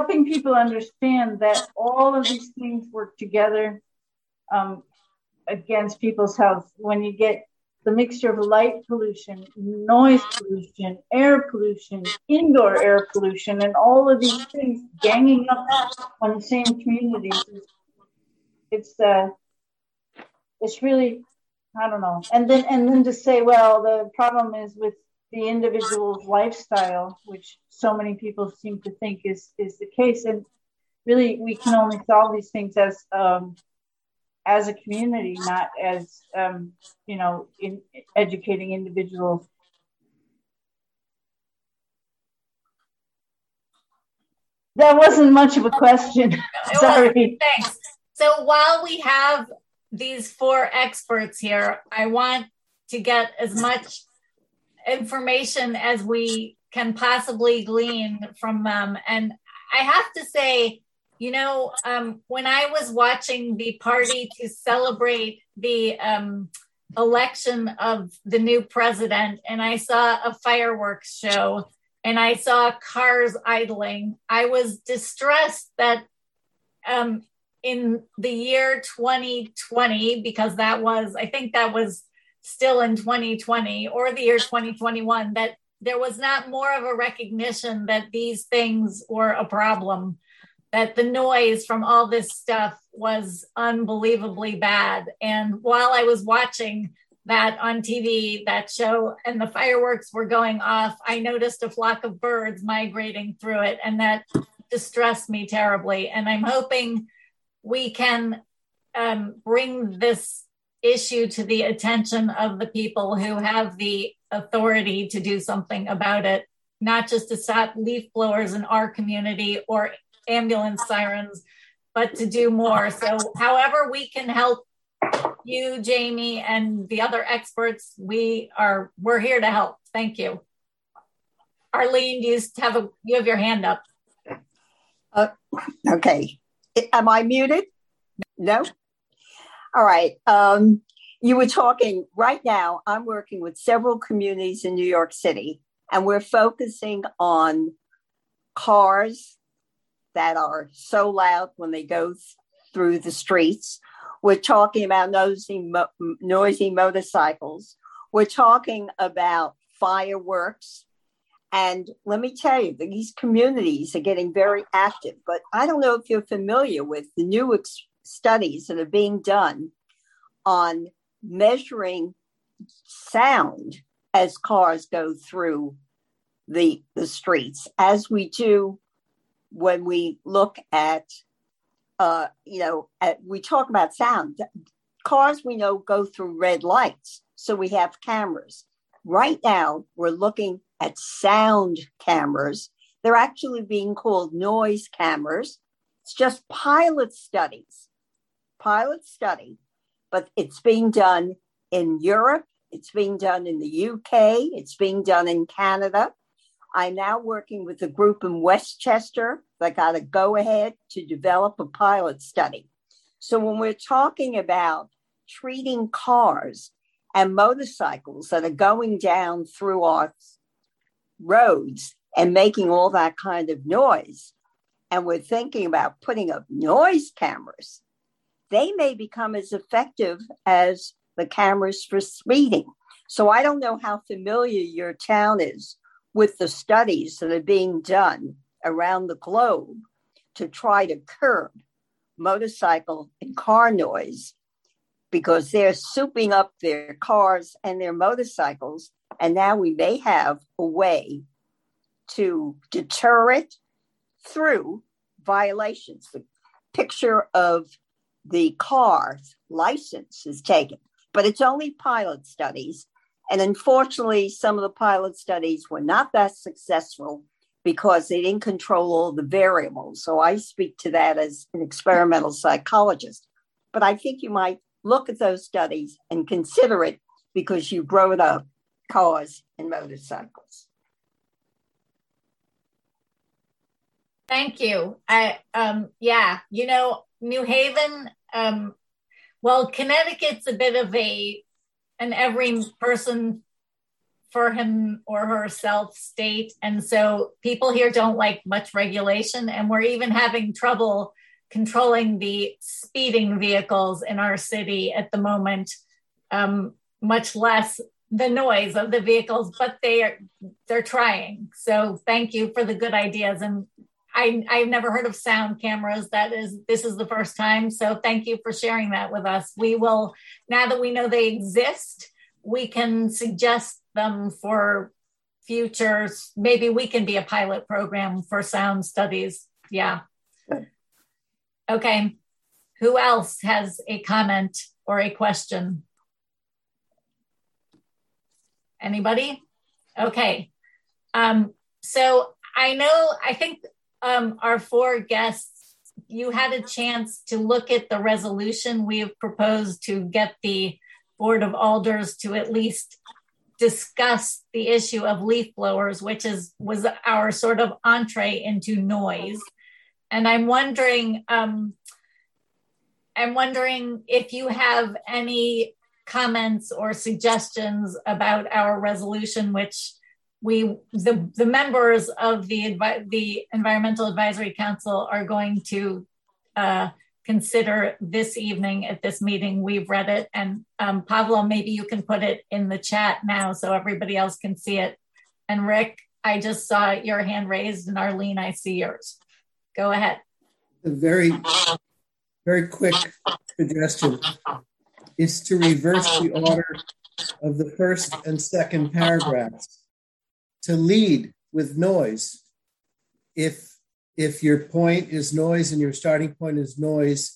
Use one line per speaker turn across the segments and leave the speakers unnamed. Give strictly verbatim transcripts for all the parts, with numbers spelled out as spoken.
helping people understand that all of these things work together um, against people's health. When you get the mixture of light pollution, noise pollution, air pollution, indoor air pollution, and all of these things ganging up on the same communities, it's uh, it's really, I don't know. And then and then to say, well, the problem is with the individual's lifestyle, which so many people seem to think is is the case, and really we can only solve these things as um, as a community, not as, um, you know, in educating individuals. That wasn't much of a question. Sorry.
Thanks. So while we have these four experts here, I want to get as much information as we can possibly glean from them. And I have to say, you know, um, when I was watching the party to celebrate the um, election of the new president, and I saw a fireworks show, and I saw cars idling, I was distressed that um, in the year twenty twenty, because that was, I think that was still in twenty twenty, or the year twenty twenty-one, that there was not more of a recognition that these things were a problem, that the noise from all this stuff was unbelievably bad. And while I was watching that on T V, that show, and the fireworks were going off, I noticed a flock of birds migrating through it, and that distressed me terribly. And I'm hoping we can um, bring this issue to the attention of the people who have the authority to do something about it, not just to stop leaf blowers in our community or ambulance sirens, but to do more. So however we can help you, Jamie, and the other experts, we are, we're here to help. Thank you. Arlene, you have a, you have your hand up.
Uh, okay. Am I muted? No? All right. Um, you were talking right now, I'm working with several communities in New York City, and we're focusing on cars that are so loud when they go th- through the streets. We're talking about noisy, mo- noisy motorcycles. We're talking about fireworks. And let me tell you, these communities are getting very active. But I don't know if you're familiar with the new ex- studies that are being done on measuring sound as cars go through the, the streets, as we do when we look at, uh, you know, at, we talk about sound. Cars, we know, go through red lights, so we have cameras. Right now, we're looking at sound cameras. They're actually being called noise cameras. It's just pilot studies, pilot study, but it's being done in Europe. It's being done in the U K. It's being done in Canada. I'm now working with a group in Westchester that got a go-ahead to develop a pilot study. So when we're talking about treating cars and motorcycles that are going down through our roads and making all that kind of noise, and we're thinking about putting up noise cameras, they may become as effective as the cameras for speeding. So I don't know how familiar your town is with the studies that are being done around the globe to try to curb motorcycle and car noise, because they're souping up their cars and their motorcycles. And now we may have a way to deter it through violations. The picture of the car's license is taken, but it's only pilot studies. And unfortunately, some of the pilot studies were not that successful because they didn't control all the variables. So I speak to that as an experimental psychologist. But I think you might look at those studies and consider it because you brought up cars and motorcycles.
Thank you. I, um, yeah, you know, New Haven, um, well, Connecticut's a bit of a an every person for him or herself state. And so people here don't like much regulation, and we're even having trouble controlling the speeding vehicles in our city at the moment, um, much less the noise of the vehicles, but they are, they're trying. So thank you for the good ideas. And I, I've never heard of sound cameras. That is, this is the first time. So thank you for sharing that with us. We will, now that we know they exist, we can suggest them for futures. Maybe we can be a pilot program for sound studies. Yeah. Okay. Who else has a comment or a question? Anybody? Okay. Um, so I know, I think um, our four guests, you had a chance to look at the resolution we have proposed to get the Board of Alders to at least discuss the issue of leaf blowers, which is was our sort of entree into noise. And I'm wondering, um, I'm wondering if you have any comments or suggestions about our resolution, which we, the, the members of the, the Environmental Advisory Council are going to uh, consider this evening at this meeting. We've read it, and um, Pavlo, maybe you can put it in the chat now so everybody else can see it. And Rick, I just saw your hand raised, and Arlene, I see yours. Go ahead.
A very, very quick suggestion is to reverse the order of the first and second paragraphs, to lead with noise. If, if your point is noise and your starting point is noise,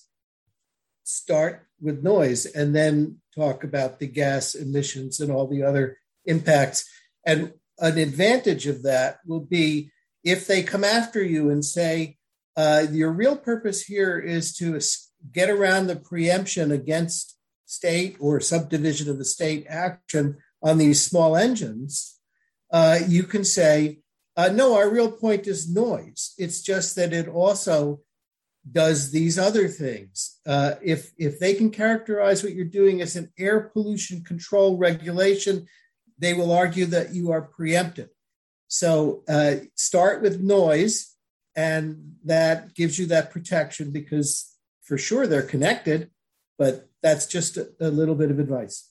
start with noise and then talk about the gas emissions and all the other impacts. And an advantage of that will be if they come after you and say, uh, your real purpose here is to get around the preemption against state or subdivision of the state action on these small engines, uh, you can say, uh, no, our real point is noise. It's just that it also does these other things. Uh, if, if they can characterize what you're doing as an air pollution control regulation, they will argue that you are preempted. So uh, start with noise, and that gives you that protection, because for sure they're connected, but that's just a, a little bit of advice.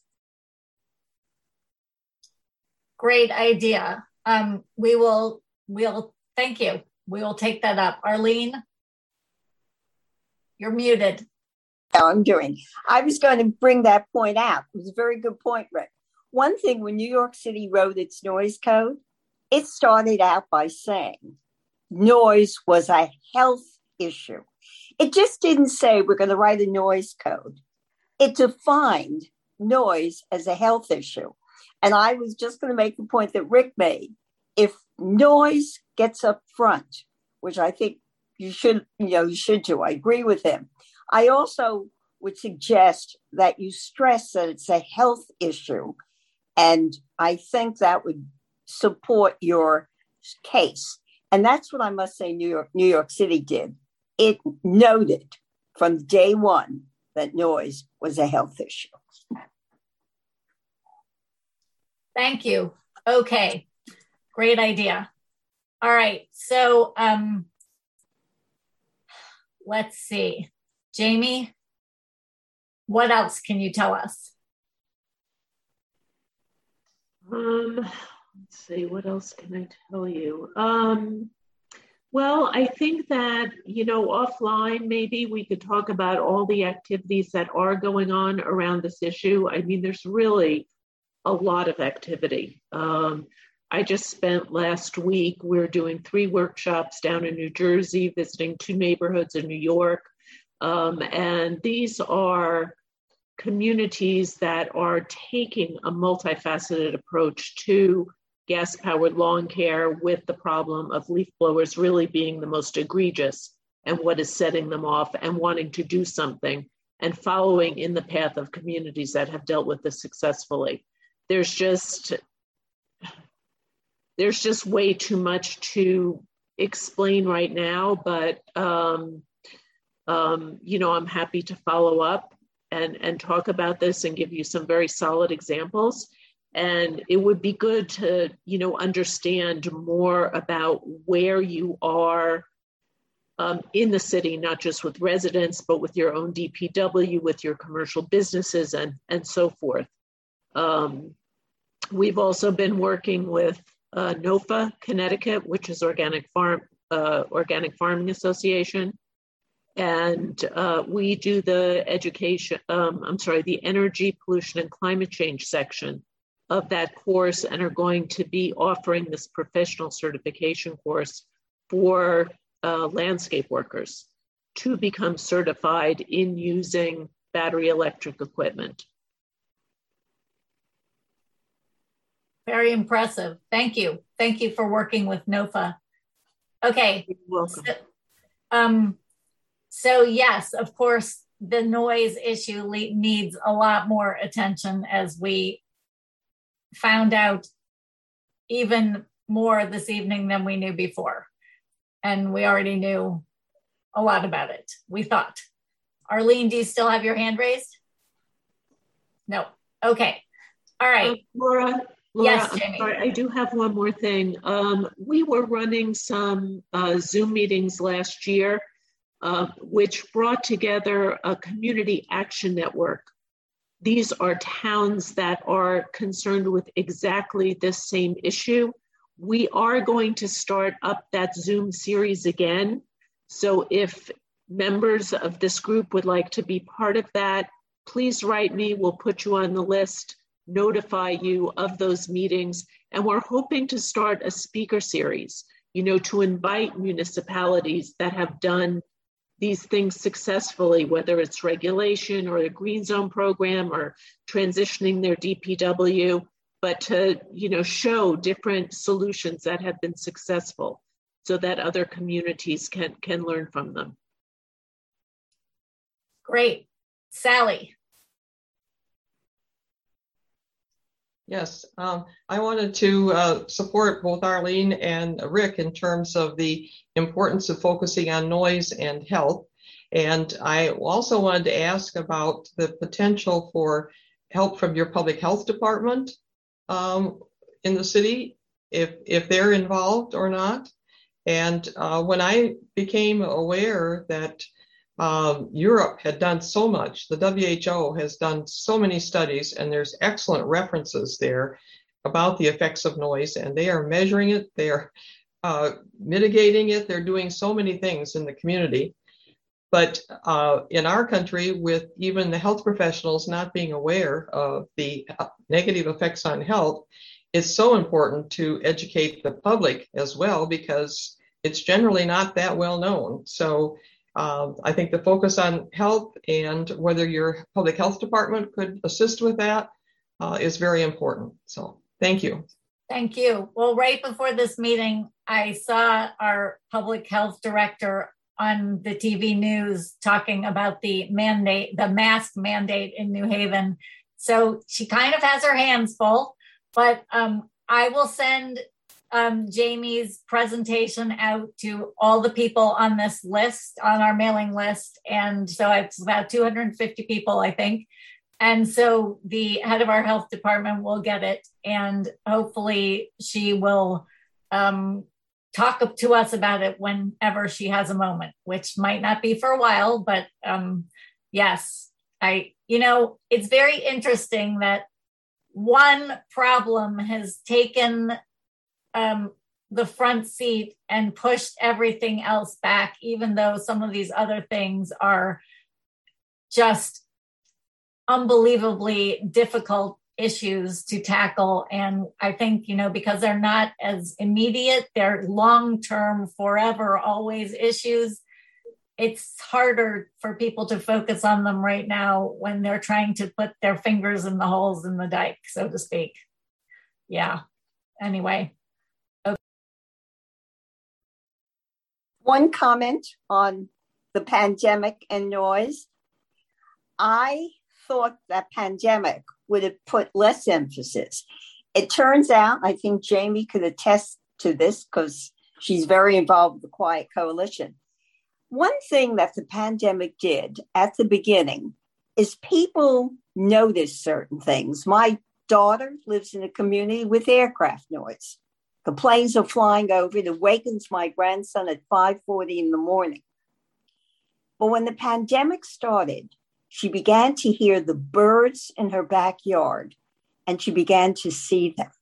Great idea. Um, we will, we'll, thank you. We will take that up. Arlene, you're muted.
No, I'm doing. I was going to bring that point out. It was a very good point, Rick. One thing, when New York City wrote its noise code, it started out by saying noise was a health issue. It just didn't say we're going to write a noise code. It defined noise as a health issue. And I was just going to make the point that Rick made. If noise gets up front, which I think you should, you know, you should do. I agree with him. I also would suggest that you stress that it's a health issue. And I think that would support your case. And that's what I must say New York, New York City did. It noted from day one that noise was a health issue.
Thank you. Okay, great idea. All right, so um, let's see. Jamie, what else can you tell us?
Um, let's see, what else can I tell you? Um, well, I think that, you know, offline, maybe we could talk about all the activities that are going on around this issue. I mean, there's really a lot of activity. Um, I just spent last week, we're doing three workshops down in New Jersey, visiting two neighborhoods in New York. Um, and these are communities that are taking a multifaceted approach to gas-powered lawn care, with the problem of leaf blowers really being the most egregious and what is setting them off, and wanting to do something and following in the path of communities that have dealt with this successfully. There's just, there's just way too much to explain right now, but um, um, you know, I'm happy to follow up and, and talk about this and give you some very solid examples. And it would be good to, you know, understand more about where you are um, in the city, not just with residents, but with your own D P W, with your commercial businesses and, and so forth. Um, we've also been working with uh, NOFA Connecticut, which is Organic Farm, uh, Organic Farming Association. And uh, we do the education, um, I'm sorry, the energy, pollution, and climate change section of that course, and are going to be offering this professional certification course for uh, landscape workers to become certified in using battery electric equipment.
Very impressive. Thank you. Thank you for working with NOFA. Okay.
You're welcome.
So, um, so yes, of course, the noise issue le- needs a lot more attention, as we found out even more this evening than we knew before. And we already knew a lot about it, we thought. Arlene, do you still have your hand raised? No. Okay. All right.
Uh, Laura, Laura,
yes,
I'm
Jamie.
sorry, I do have one more thing. Um, we were running some uh, Zoom meetings last year, uh, which brought together a community action network. These are towns that are concerned with exactly this same issue. We are going to start up that Zoom series again. So if members of this group would like to be part of that, please write me. We'll put you on the list, notify you of those meetings. And we're hoping to start a speaker series, you know, to invite municipalities that have done these things successfully, whether it's regulation or a green zone program or transitioning their D P W, but to, you know, show different solutions that have been successful so that other communities can, can learn from them.
Great. Sally.
Yes, um, I wanted to uh, support both Arlene and Rick in terms of the importance of focusing on noise and health. And I also wanted to ask about the potential for help from your public health department um, in the city, if, if they're involved or not. And uh, when I became aware that Um, Europe had done so much. The W H O has done so many studies, and there's excellent references there about the effects of noise, and they are measuring it, they are uh, mitigating it, they're doing so many things in the community. But uh, in our country, with even the health professionals not being aware of the negative effects on health, it's so important to educate the public as well, because it's generally not that well known. So Uh, I think the focus on health and whether your public health department could assist with that uh, is very important. So thank you.
Thank you. Well, right before this meeting, I saw our public health director on the T V news talking about the mandate, the mask mandate in New Haven. So she kind of has her hands full, but um, I will send Um, Jamie's presentation out to all the people on this list, on our mailing list. And so it's about two hundred fifty people, I think. And so the head of our health department will get it. And hopefully she will um, talk to us about it whenever she has a moment, which might not be for a while, but um, yes, I, you know, it's very interesting that one problem has taken Um, the front seat and pushed everything else back, even though some of these other things are just unbelievably difficult issues to tackle. And I think, you know, because they're not as immediate, they're long-term, forever, always issues, it's harder for people to focus on them right now when they're trying to put their fingers in the holes in the dike, so to speak. Yeah. Anyway.
One comment on the pandemic and noise. I thought that pandemic would have put less emphasis. It turns out, I think Jamie could attest to this because she's very involved with the Quiet Coalition. One thing that the pandemic did at the beginning is people noticed certain things. My daughter lives in a community with aircraft noise. The planes are flying over. It awakens my grandson at five forty in the morning. But when the pandemic started, she began to hear the birds in her backyard, and she began to see them.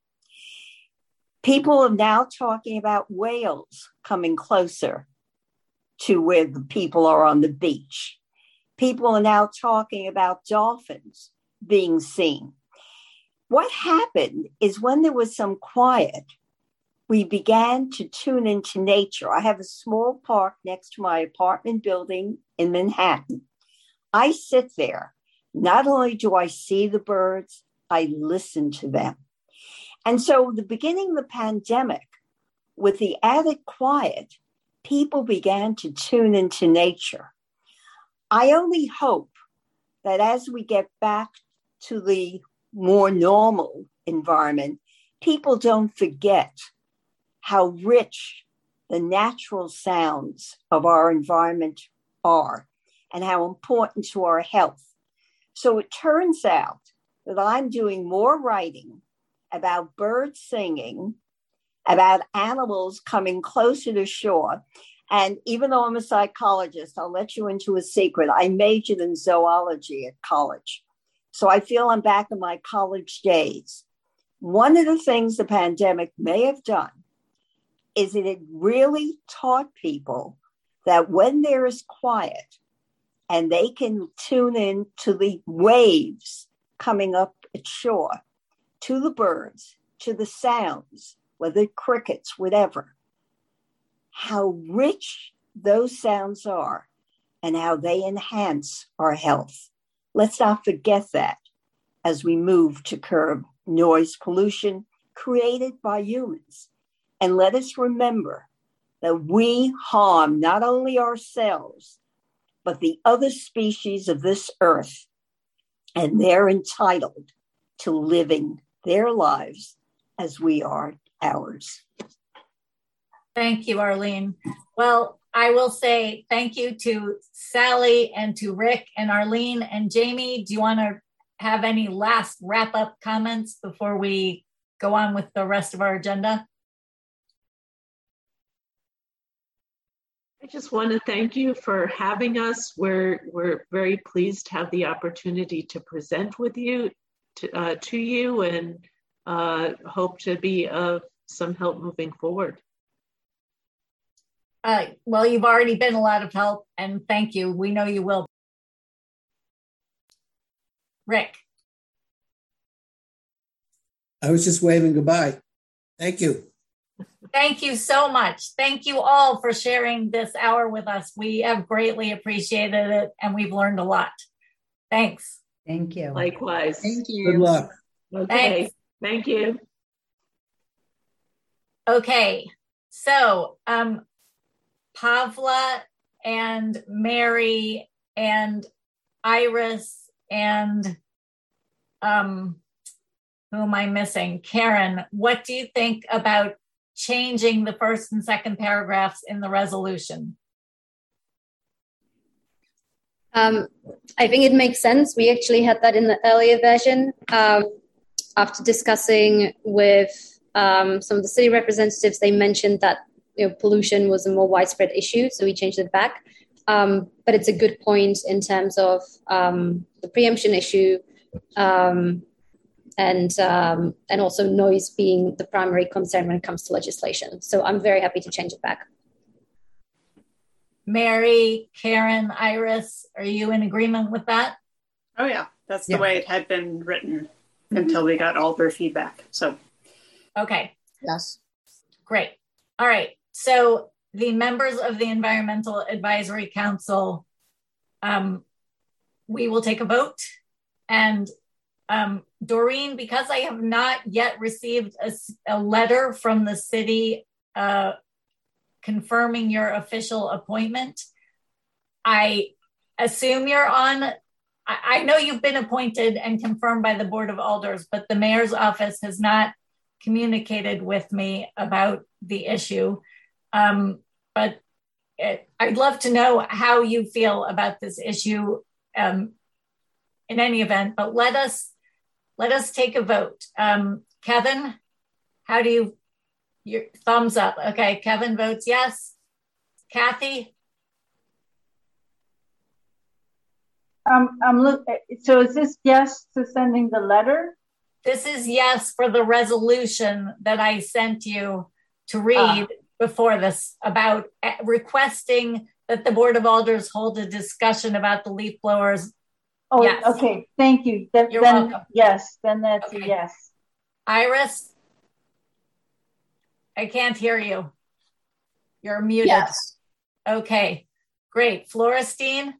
People are now talking about whales coming closer to where the people are on the beach. People are now talking about dolphins being seen. What happened is when there was some quiet, we began to tune into nature. I have a small park next to my apartment building in Manhattan. I sit there. Not only do I see the birds, I listen to them. And so the beginning of the pandemic, with the added quiet, people began to tune into nature. I only hope that as we get back to the more normal environment, people don't forget how rich the natural sounds of our environment are and how important to our health. So it turns out that I'm doing more writing about birds singing, about animals coming closer to shore. And even though I'm a psychologist, I'll let you into a secret. I majored in zoology at college. So I feel I'm back in my college days. One of the things the pandemic may have done is that it really taught people that when there is quiet and they can tune in to the waves coming up at shore, to the birds, to the sounds, whether crickets, whatever, how rich those sounds are and how they enhance our health. Let's not forget that as we move to curb noise pollution created by humans. And let us remember that we harm not only ourselves, but the other species of this earth, and they're entitled to living their lives as we are ours.
Thank you, Arlene. Well, I will say thank you to Sally and to Rick and Arlene and Jamie. Do you want to have any last wrap-up comments before we go on with the rest of our agenda?
I just want to thank you for having us. We're, we're very pleased to have the opportunity to present with you, to, uh, to you, and uh, hope to be of some help moving forward.
Uh, well, you've already been a lot of help, and thank you. We know you will. Rick.
I was just waving goodbye. Thank you.
Thank you so much. Thank you all for sharing this hour with us. We have greatly appreciated it, and we've learned a lot. Thanks.
Thank you.
Likewise.
Thank you.
Good luck.
Okay.
Thanks.
Thank you.
Okay. So, um, Pavla and Mary and Iris and um, who am I missing? Karen, what do you think about changing the first and second paragraphs in the resolution?
Um, I think it makes sense. We actually had that in the earlier version. Um, after discussing with um, some of the city representatives, they mentioned that you know, pollution was a more widespread issue, so we changed it back. Um, but it's a good point in terms of um, the preemption issue um, and um, and also noise being the primary concern when it comes to legislation. So I'm very happy to change it back.
Mary, Karen, Iris, are you in agreement with that?
Oh yeah, that's the
Yeah.
way it had been written mm-hmm. until we got all their feedback. So,
okay.
Yes.
Great. All right. So the members of the Environmental Advisory Council, um, we will take a vote. And um, Doreen, because I have not yet received a, a letter from the city uh, confirming your official appointment, I assume you're on, I, I know you've been appointed and confirmed by the Board of Alders, but the mayor's office has not communicated with me about the issue. Um, but it, I'd love to know how you feel about this issue um, in any event, but let us let us take a vote. Um, Kevin, how do you, your thumbs up. Okay, Kevin votes yes. Kathy?
Um, I'm look. So is this yes to sending the letter?
This is yes for the resolution that I sent you to read uh, before this about requesting that the Board of Alders hold a discussion about the leaf blowers.
Oh,
yes.
Okay. Thank you. Then,
You're
then,
welcome.
Yes, then that's
okay.
a yes.
Iris? I can't hear you. You're muted.
Yes.
Okay, great. Florestine?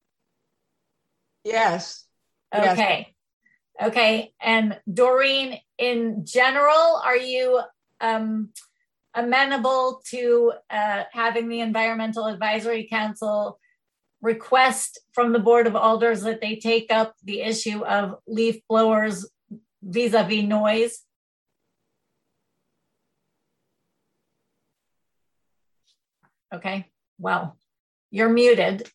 Yes.
Okay. Yes. Okay. And Doreen, in general, are you um, amenable to uh, having the Environmental Advisory Council request from the Board of Alders that they take up the issue of leaf blowers vis-a-vis noise? Okay, well, you're muted.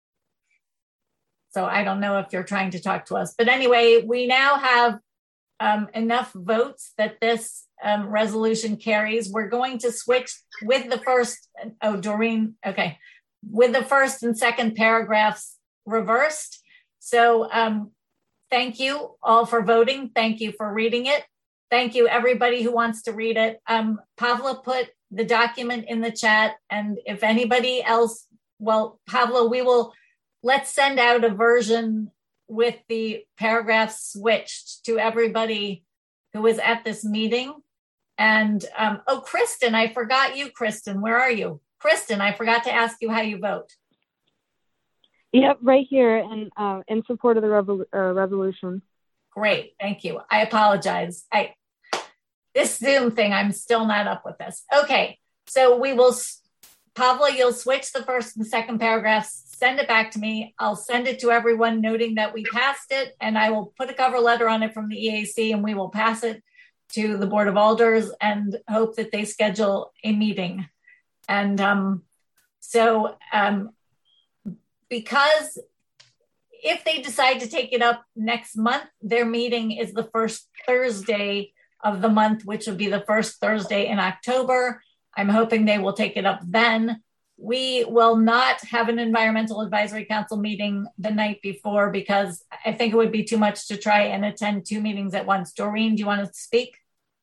So I don't know if you're trying to talk to us. But anyway, we now have um, enough votes that this um, resolution carries. We're going to switch with the first, oh, Doreen, okay. With the first and second paragraphs reversed. So um, thank you all for voting. Thank you for reading it. Thank you everybody who wants to read it. Um, Pavla put the document in the chat, and if anybody else, well, Pavla, we will, let's send out a version with the paragraphs switched to everybody who was at this meeting. And, um, oh, Kristen, I forgot you, Kristen, where are you? Kristen, I forgot to ask you how you vote.
Yep, right here and uh, in support of the revol uh, resolution.
Great, thank you. I apologize. I this Zoom thing, I'm still not up with this. Okay, so we will, Pavla, you'll switch the first and second paragraphs, send it back to me. I'll send it to everyone noting that we passed it, and I will put a cover letter on it from the E A C, and we will pass it to the Board of Alders and hope that they schedule a meeting. And um, so um, because if they decide to take it up next month, their meeting is the first Thursday of the month, which will be the first Thursday in October. I'm hoping they will take it up then. We will not have an Environmental Advisory Council meeting the night before because I think it would be too much to try and attend two meetings at once. Doreen, do you want to speak?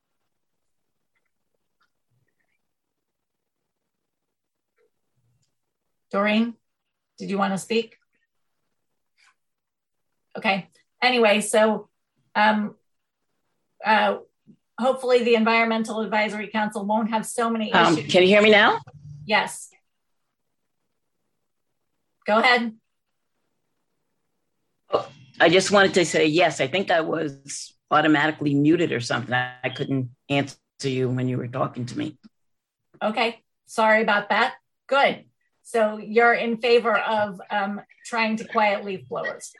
Doreen, did you want to speak? Okay. Anyway, so um, uh, hopefully the Environmental Advisory Council won't have so many
um,
issues.
Can you hear me now?
Yes. Go ahead.
Oh, I just wanted to say, yes, I think I was automatically muted or something. I, I couldn't answer you when you were talking to me.
Okay. Sorry about that. Good. So you're in favor of um, trying to quiet leaf blowers?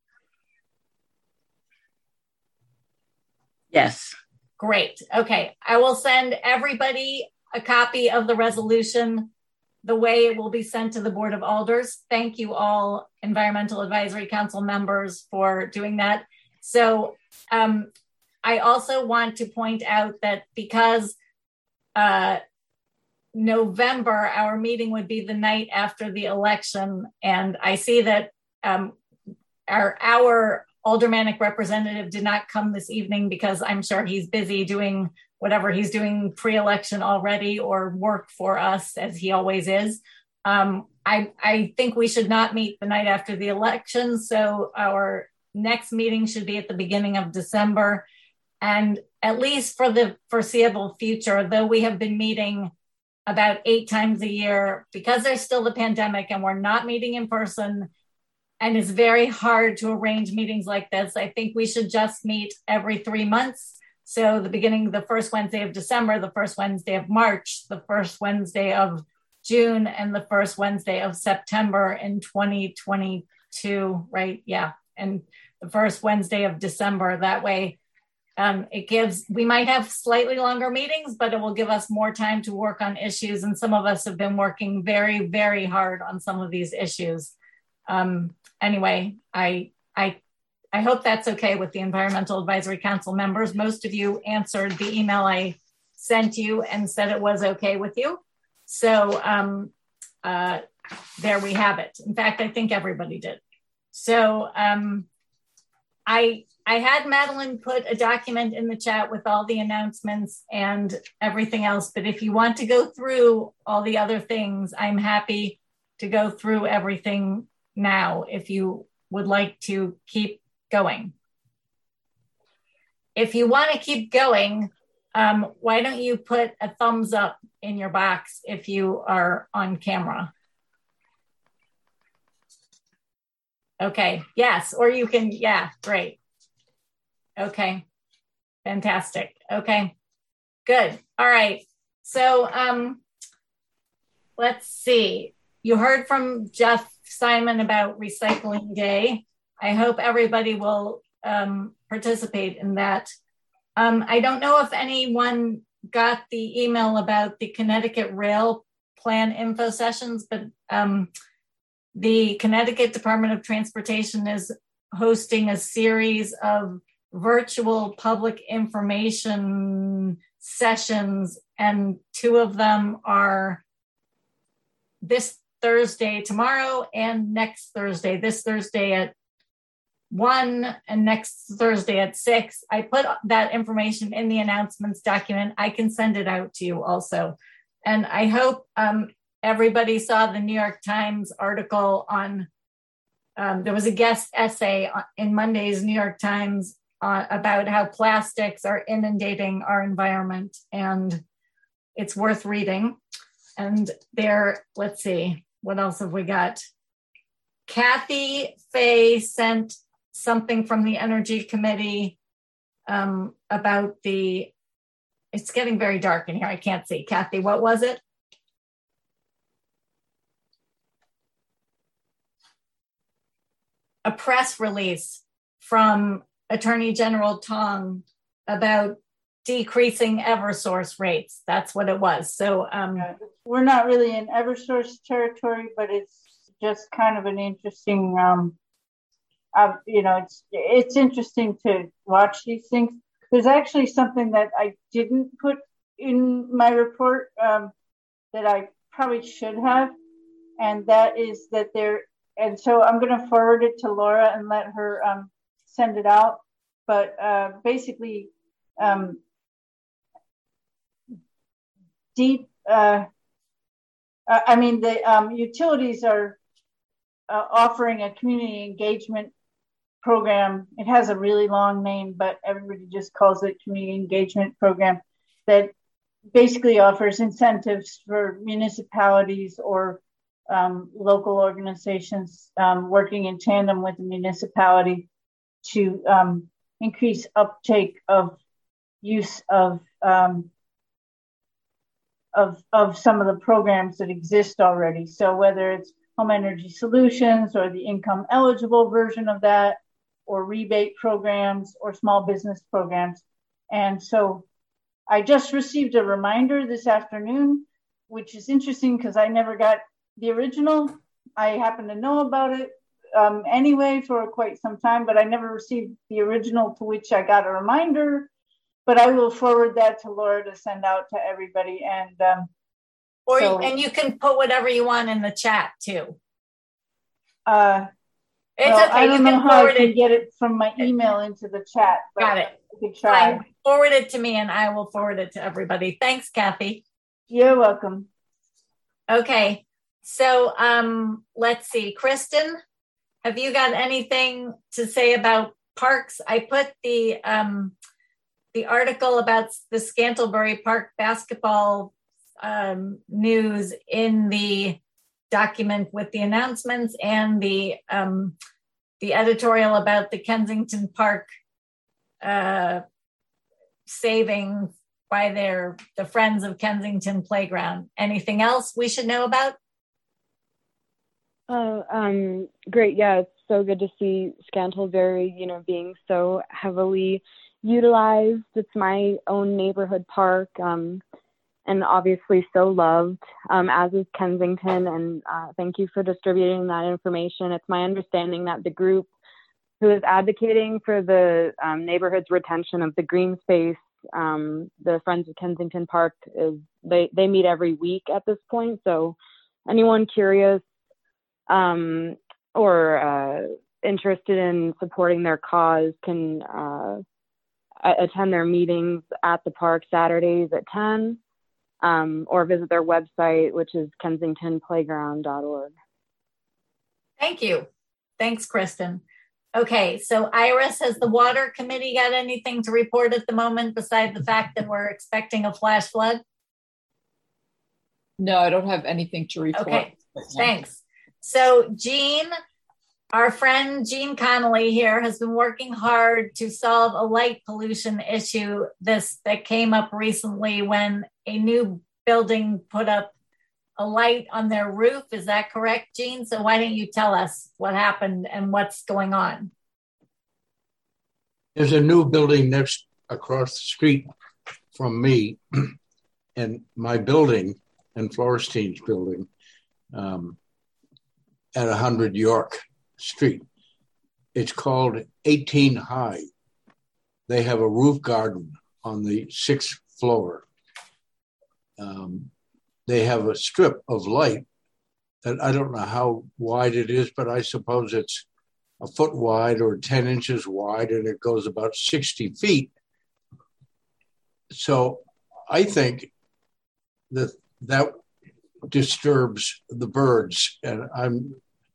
Yes.
Great. Okay. I will send everybody a copy of the resolution the way it will be sent to the Board of Alders. Thank you all Environmental Advisory Council members for doing that. So um, I also want to point out that because uh, November, our meeting would be the night after the election. And I see that um, our, our aldermanic representative did not come this evening because I'm sure he's busy doing whatever he's doing pre-election already or work for us as he always is. Um, I, I think we should not meet the night after the election. So our next meeting should be at the beginning of December. And at least for the foreseeable future, though we have been meeting about eight times a year, because there's still the pandemic and we're not meeting in person, and it's very hard to arrange meetings like this. I think we should just meet every three months. So the beginning, the first Wednesday of December, the first Wednesday of March, the first Wednesday of June, and the first Wednesday of September in twenty twenty-two, right? Yeah, and the first Wednesday of December. That way, um, it gives, we might have slightly longer meetings, but it will give us more time to work on issues. And some of us have been working very, very hard on some of these issues. Um, anyway, I, I, I hope that's okay with the Environmental Advisory Council members. Most of you answered the email I sent you and said it was okay with you. So um, uh, there we have it. In fact, I think everybody did. So um, I, I had Madeline put a document in the chat with all the announcements and everything else, but if you want to go through all the other things, I'm happy to go through everything now if you would like to keep going. If you want to keep going, um, why don't you put a thumbs up in your box if you are on camera? Okay, yes, or you can, yeah, great. Okay, fantastic. Okay, good. All right, so um, let's see. You heard from Jeff Simon about Recycling Day. I hope everybody will um, participate in that. Um, I don't know if anyone got the email about the Connecticut Rail Plan info sessions, but um, the Connecticut Department of Transportation is hosting a series of virtual public information sessions, and two of them are this Thursday, tomorrow, and next Thursday, this Thursday at one and next Thursday at six. I put that information in the announcements document. I can send it out to you also. And I hope um, everybody saw the New York Times article on, um, there was a guest essay in Monday's New York Times uh, about how plastics are inundating our environment, and it's worth reading. And there, let's see, what else have we got? Kathy Fay sent something from the Energy Committee um, about the, it's getting very dark in here. I can't see. Kathy, what was it? A press release from Attorney General Tong about decreasing Eversource rates. That's what it was. So um,
we're not really in Eversource territory, but it's just kind of an interesting, um, uh, you know, it's it's interesting to watch these things. There's actually something that I didn't put in my report um, that I probably should have, and that is that there, and so I'm going to forward it to Laura and let her um, send it out. But uh, basically, um, deep, uh, I mean, the um, utilities are uh, offering a community engagement program. It has a really long name, but everybody just calls it community engagement program, that basically offers incentives for municipalities or um, local organizations um, working in tandem with the municipality to um, increase uptake of use of um, Of, of some of the programs that exist already. So whether it's home energy solutions or the income eligible version of that, or rebate programs or small business programs. And so I just received a reminder this afternoon, which is interesting because I never got the original. I happen to know about it um, anyway for quite some time, but I never received the original, to which I got a reminder. But I will forward that to Laura to send out to everybody. And um,
or
so,
and you can put whatever you want in the chat too.
Uh,
it's
well,
okay.
I don't
you
know
can
how
forward
I can
it.
get it from my email into the chat. But
Got it.
I could try.
Fine. Forward it to me, and I will forward it to everybody. Thanks, Kathy.
You're welcome.
Okay. So um, let's see, Kristen, have you got anything to say about parks? I put the um, the article about the Scantlebury Park basketball um, news in the document with the announcements, and the um, the editorial about the Kensington Park uh, saving by their the Friends of Kensington Playground. Anything else we should know about?
Oh, um, great. Yeah, it's so good to see Scantlebury, you know, being so heavily utilized. It's my own neighborhood park, um, and obviously so loved, um, as is Kensington. And uh, thank you for distributing that information. It's my understanding that the group who is advocating for the um, neighborhood's retention of the green space. Um, the Friends of Kensington Park is, they, they meet every week at this point. So anyone curious um, or uh, interested in supporting their cause can uh, attend their meetings at the park Saturdays at ten, um, or visit their website, which is kensington playground dot org.
Thank you. Thanks, Kristen. Okay, so Iris, has the water committee got anything to report at the moment besides the fact that we're expecting a flash flood?
No, I don't have anything to report.
Okay, thanks. So Jean, our friend Jean Connolly here has been working hard to solve a light pollution issue this that came up recently when a new building put up a light on their roof. Is that correct, Jean? So why don't you tell us what happened and what's going on?
There's a new building next across the street from me, and my building and Florenstein's building um, at one hundred York Street. It's called eighteen High. They have a roof garden on the sixth floor. Um, They have a strip of light that I don't know how wide it is, but I suppose it's a foot wide or ten inches wide, and it goes about sixty feet. So I think that that disturbs the birds, and I'm,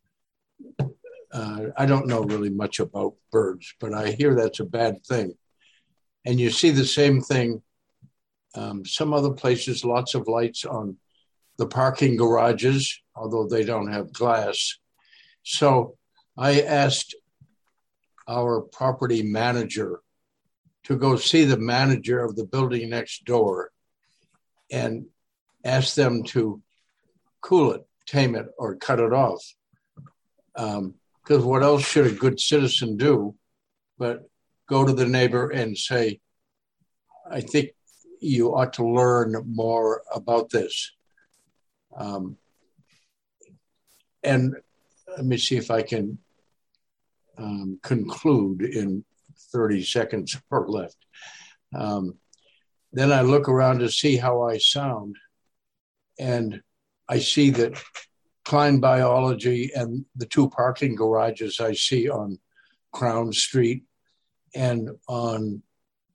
uh, I don't know really much about birds, but I hear that's a bad thing. And you see the same thing Um, some other places, lots of lights on the parking garages, although they don't have glass. So I asked our property manager to go see the manager of the building next door and ask them to cool it, tame it, or cut it off. Because um, what else should a good citizen do but go to the neighbor and say, I think you ought to learn more about this. Um, and let me see if I can um, conclude in thirty seconds or left. Um, then I look around to see how I sound. And I see that Klein Biology and the two parking garages I see on Crown Street and on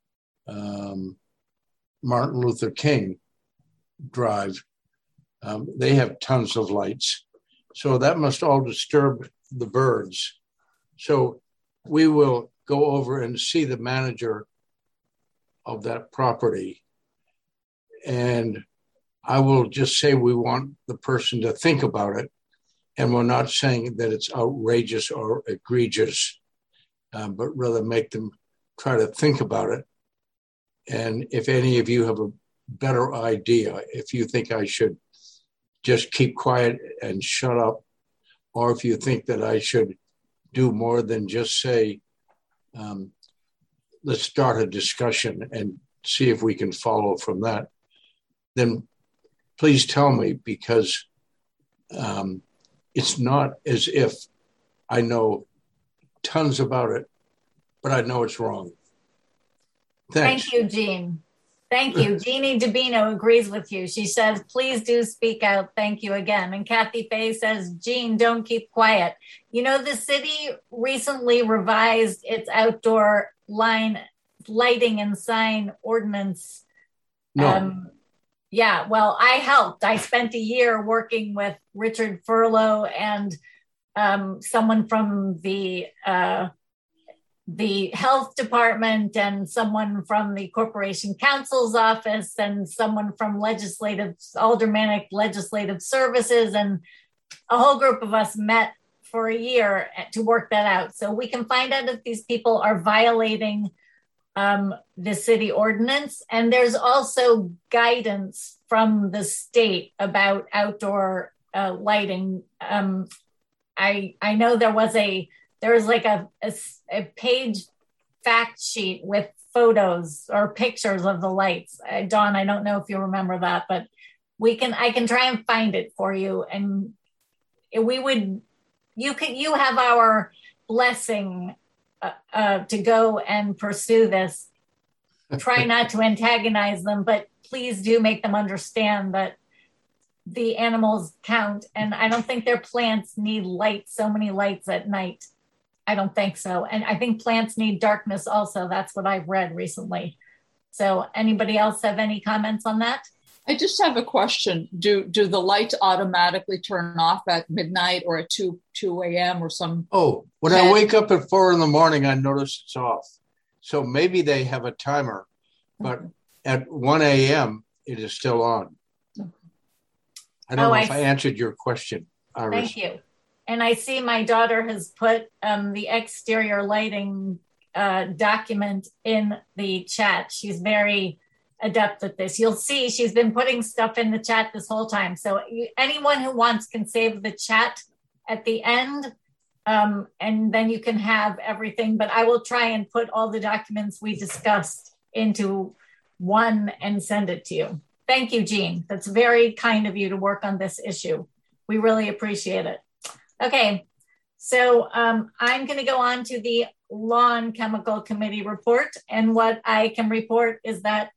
um, Martin Luther King Drive, um, they have tons of lights. So that must all disturb the birds. So we will go over and see the manager of that property. And I will just say we want the person to think about it. And we're not saying that it's outrageous or egregious, um, but rather make them try to think about it. And if any of you have a better idea, if you think I should just keep quiet and shut up, or if you think that I should do more than just say, um, let's start a discussion and see if we can follow from that, then please tell me, because um, it's not as if I know tons about it, but I know it's wrong. Thanks.
Thank you, Jean. Thank you. Jeannie Dabino agrees with you. She says, please do speak out. Thank you again. And Kathy Fay says, Jean, don't keep quiet. You know, the city recently revised its outdoor line lighting and sign ordinance.
No.
Um, yeah, well, I helped. I spent a year working with Richard Furlow and um, someone from the uh, the health department and someone from the corporation counsel's office and someone from legislative, aldermanic legislative services. And a whole group of us met for a year to work that out. So we can find out if these people are violating um, the city ordinance. And there's also guidance from the state about outdoor uh, lighting. Um, I, I know there was a, there was like a, a, a page fact sheet with photos or pictures of the lights. Uh, Dawn, I don't know if you remember that, but we can, I can try and find it for you. And we would, you can, you have our blessing uh, uh, to go and pursue this. Try not to antagonize them, but please do make them understand that the animals count. And I don't think their plants need light, so many lights at night. I don't think so. And I think plants need darkness also. That's what I've read recently. So anybody else have any comments on that?
I just have a question. Do do the lights automatically turn off at midnight or at two a.m. or some?
Oh, when I wake up at four in the morning, I notice it's off. So maybe they have a timer, but okay. At one a.m. it is still on. Okay. I don't oh, know I if I answered your question, Iris.
Thank you. And I see my daughter has put um, the exterior lighting uh, document in the chat. She's very adept at this. You'll see she's been putting stuff in the chat this whole time. So you, anyone who wants can save the chat at the end, um, and then you can have everything. But I will try and put all the documents we discussed into one and send it to you. Thank you, Jean. That's very kind of you to work on this issue. We really appreciate it. Okay, so um, I'm going to go on to the Lawn Chemical Committee report. And what I can report is that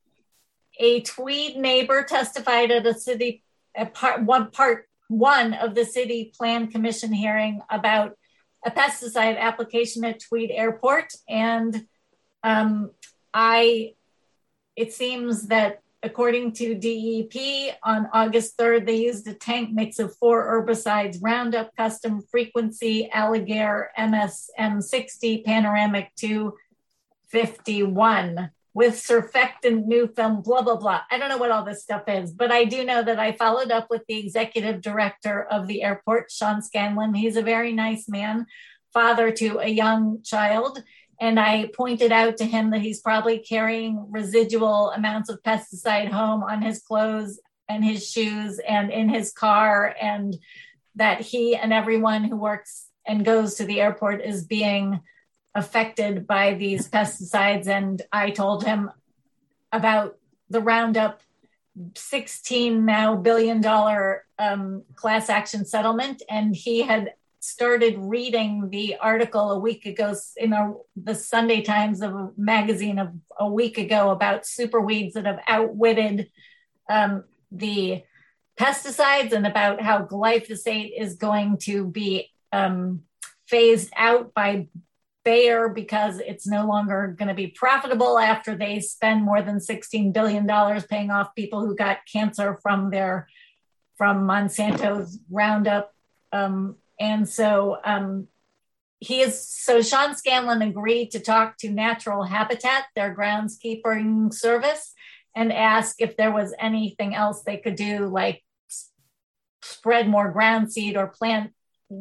a Tweed neighbor testified at a city, a part, one part one of the city plan commission hearing about a pesticide application at Tweed Airport. And um, I, it seems that according to D E P, on August third, they used a tank mix of four herbicides: Roundup, Custom Frequency, Alligator, M S M sixty, Panoramic two fifty-one, with surfactant, new film, blah, blah, blah. I don't know what all this stuff is, but I do know that I followed up with the executive director of the airport, Sean Scanlon. He's a very nice man, father to a young child. And I pointed out to him that he's probably carrying residual amounts of pesticide home on his clothes and his shoes and in his car, and that he and everyone who works and goes to the airport is being affected by these pesticides. And I told him about the Roundup sixteen now billion dollar um, class action settlement. And he had started reading the article a week ago in a, the Sunday Times of a magazine of a week ago about superweeds that have outwitted um, the pesticides, and about how glyphosate is going to be um, phased out by Bayer because it's no longer going to be profitable after they spend more than sixteen billion dollars paying off people who got cancer from their from Monsanto's Roundup. Um, And so um, he is, so Sean Scanlon agreed to talk to Natural Habitat, their groundskeeping service, and ask if there was anything else they could do, like spread more ground seed or plant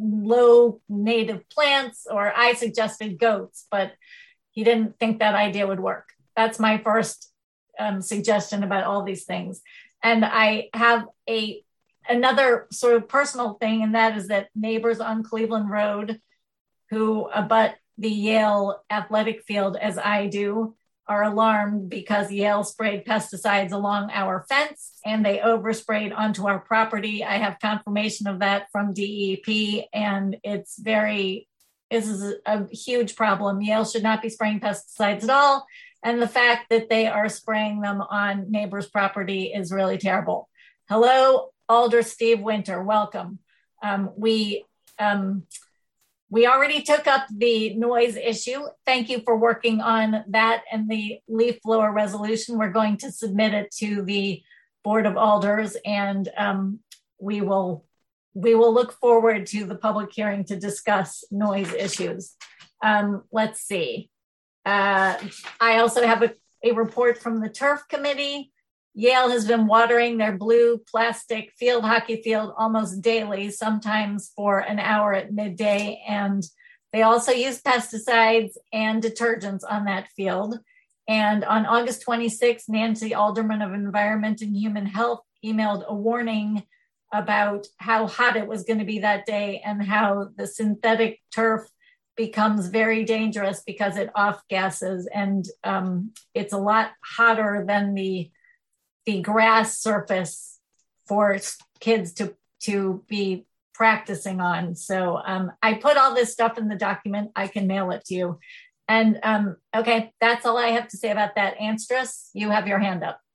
low native plants, or I suggested goats, but he didn't think that idea would work. That's my first um, suggestion about all these things. And I have a another sort of personal thing, and that is that neighbors on Cleveland Road who abut the Yale athletic field, as I do, are alarmed because Yale sprayed pesticides along our fence and they oversprayed onto our property. I have confirmation of that from D E P, and it's very, this is a huge problem. Yale should not be spraying pesticides at all. And the fact that they are spraying them on neighbors' property is really terrible. Hello, Alder Steve Winter, welcome. Um, we um, we already took up the noise issue. Thank you for working on that and the leaf blower resolution. We're going to submit it to the Board of Alders, and um, we will we will look forward to the public hearing to discuss noise issues. Um, let's see. Uh, I also have a, a report from the Turf Committee. Yale has been watering their blue plastic field hockey field almost daily, sometimes for an hour at midday. And they also use pesticides and detergents on that field. And on August twenty-sixth, Nancy Alderman of Environment and Human Health emailed a warning about how hot it was going to be that day and how the synthetic turf becomes very dangerous because it off gases, and um, it's a lot hotter than the the grass surface for kids to, to be practicing on. So um, I put all this stuff in the document. I can mail it to you. And um, okay, that's all I have to say about that. Anstress, you have your hand up.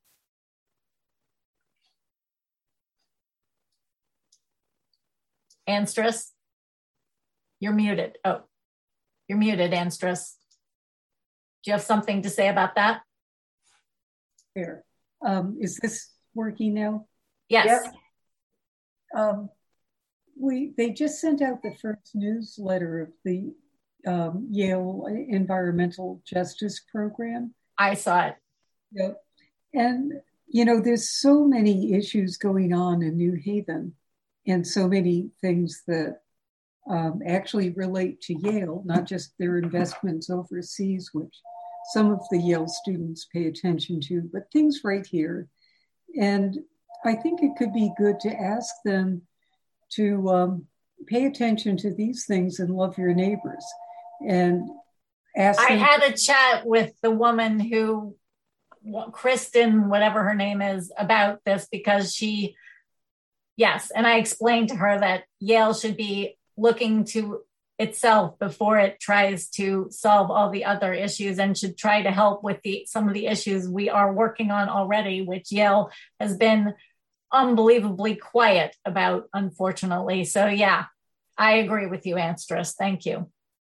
Anstress, you're muted. Oh, you're muted, Anstress. Do you have something to say about that?
There. Um, is this working now?
Yes.
Yep. Um, we they just sent out the first newsletter of the um, Yale Environmental Justice Program.
I saw it.
Yep. And you know, there's so many issues going on in New Haven, and so many things that um, actually relate to Yale, not just their investments overseas, which some of the Yale students pay attention to, but things right here. And I think it could be good to ask them to um, pay attention to these things and love your neighbors. And ask
I
them-
had a chat with the woman who, Kristen, whatever her name is, about this, because she, yes, and I explained to her that Yale should be looking to itself before it tries to solve all the other issues, and should try to help with the some of the issues we are working on already, which Yale has been unbelievably quiet about, unfortunately. So yeah, I agree with you, Anstress. Thank you.